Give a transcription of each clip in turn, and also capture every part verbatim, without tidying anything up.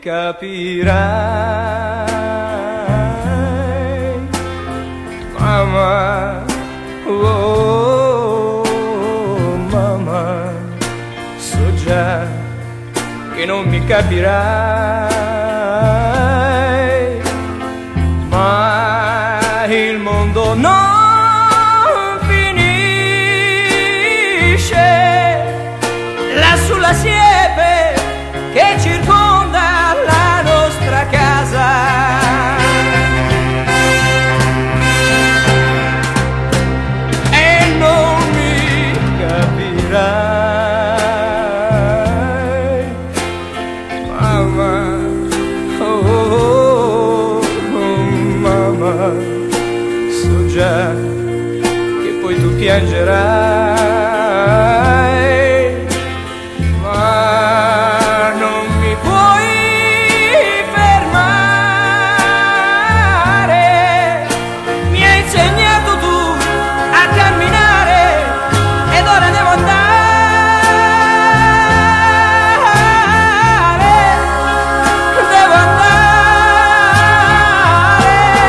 capirai, mamma, oh, mamma, so già che non mi capirai, ma il mondo non finisce là sulla siepe che circonda la nostra casa. E non mi capirai, mamma, oh, oh, mamma, so già che poi tu piangerai, ma non mi puoi fermare. Mi hai insegnato tu a camminare ed ora devo andare, devo andare.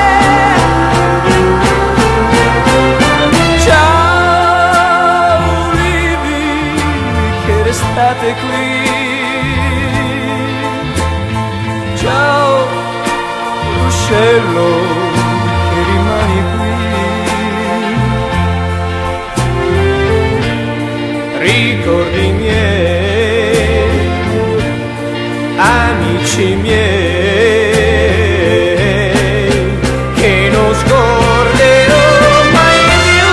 Ciao ulivi che restate qui, ciao ruscello che rimani qui, ricordi miei, amici miei, che non scorderò mai più.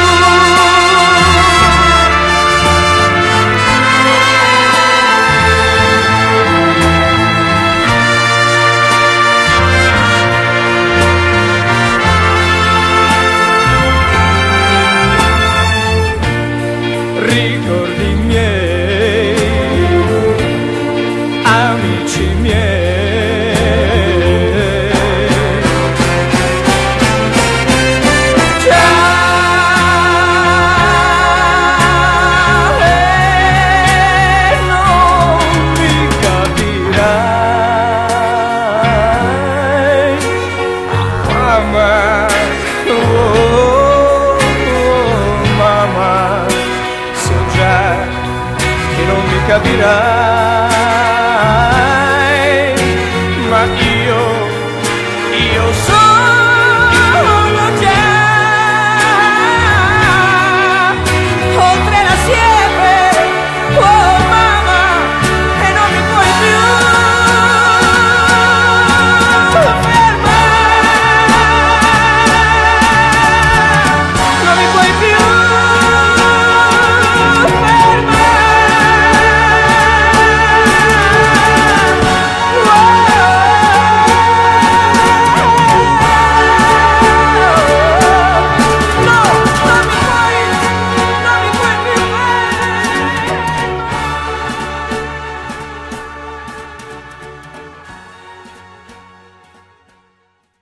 Ricordi miei, amici miei, ciao, e non mi capirai, mamma, oh, mamma, so già che non mi capirai.